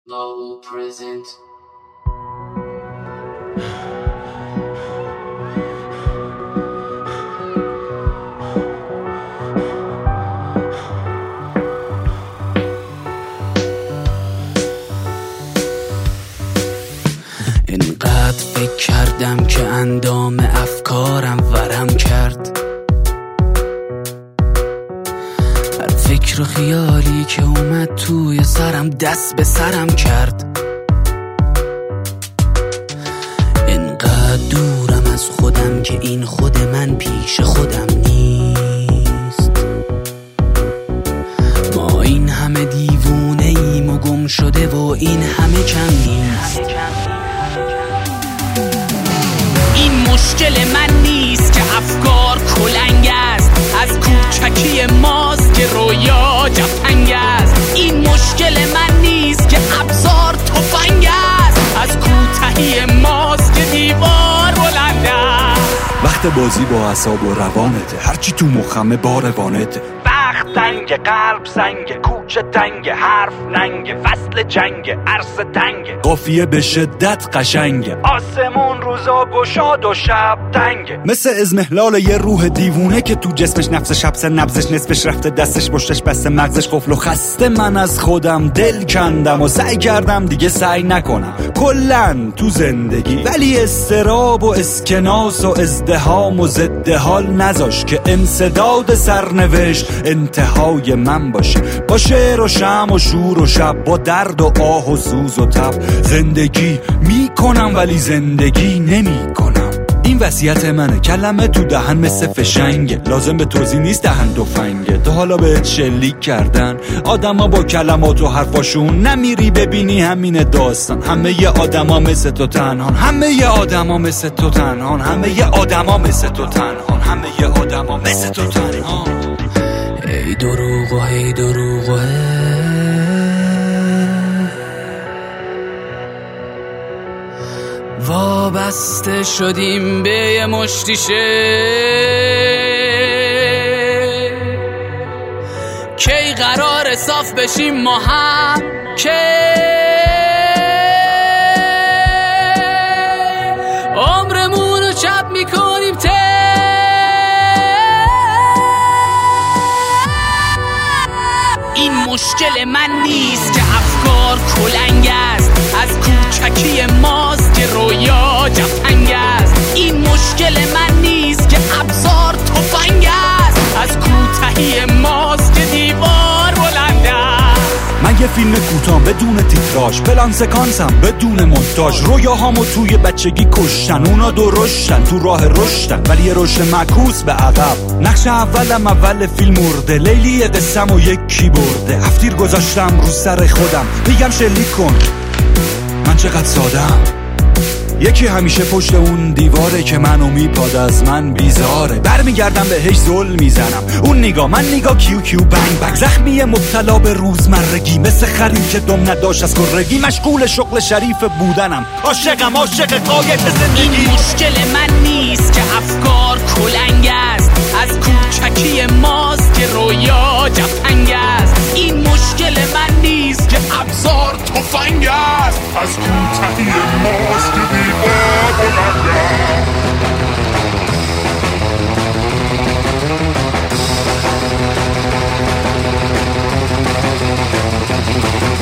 Now present. اینقدر فکر کردم که اندام افکارم ورم کرد. هر فکر و خیالی که اومد توی سرم دست به سرم کرد. اینقدر دورم از خودم که این خود من پیش خودم نیست. ما این همه دیوونه ایم و گم شده و این همه کم نیست. این مشکل من نیست که افکار کلنگ است، از کوچکی ماست که رویا جفنگ است. این مشکل من نیست که ابزار تفنگ است، از کوتهی ماست که دیوار بلند است. وقت بازی با اعصاب و روانته، هرچی تو مخمه باروانته. وقت تنگ، قلب سنگ، کوچه تنگ، حرف ننگ، فصل جنگ، عرصه تنگ، قافیه به شدت قشنگه، آسمون روزا گشاد و شب تنگ. مثل ازمهلال یه روح دیوونه که تو جسمش نفسش حبس، نبضش نصفش رفته، دستش پشتش بسته، مغزش قفل و خسته. من از خودم دل کندم و سعی کردم دیگه سعی نکنم کلن تو زندگی، ولی استراب و اسکناس و ازدهام و ضد حال نذاش که انسداد سرنوشت انتهای من باشه. با شعر و شم و شور و شب، با درد و آه و سوز و تب، زندگی میکنم ولی زندگی نمیکنم. این وصیت منه، کلمه تو دهن مثل فشنگه، لازم به توضیح نیست دهن تفنگه. تو حالا بهت شلیک کردن آدما با کلمات و حرفاشون، نمیری ببینی همین داستان. همه ی آدما مثل تو تنهان، همه ی آدما مثل تو تنهان، همه ی آدما مثل تو تنهان، همه ی آدما مثل تو تنهان. ای دروغ و ای دروغ و وابسته شدیم به یه مشتی کی قرار صاف بشیم ما هم، که عمرمون رو چپ میکنیم این مشکل من نیست که افکار کلنگ است، از کوچکی ماست که رویا جفنگ است. این مشکل من نیست که ابزار تفنگ است، از کوتهی ماست که دیوار بلند است. من یه فیلم کوتاه بدون تیتراژ، پلان سکانسم بدون مونتاژ. رویاهامو توی بچگی کشتن، اونا درشتن تو راه رشدن، ولی یه رشد معکوس به عقب. نقش اولم اول فیلم مرده، لیلی قسم و یکی برده. هفتیر گذاشتم رو سر خودم، میگم شلیک کن، من چقدر سادم. یکی همیشه پشت اون دیواره که منو میپاد از من بیزاره. برمیگردم بهش زل میزنم، اون نگاه من نگاه، کیو کیو بنگ بنگ. زخمی مبتلا به روزمرگی، مثل خریم که دم نداشت از کرگی. مشغول شغل شریف بودنم، عاشقم عاشق قایت زندگی. این مشکل من نیست که افکار کلنگ است، از کوچکی ماست که رویا جفنگ است. این مشکل من نیست که ابزار تفنگ است، از کوتهی ماست که دیوار بلند است.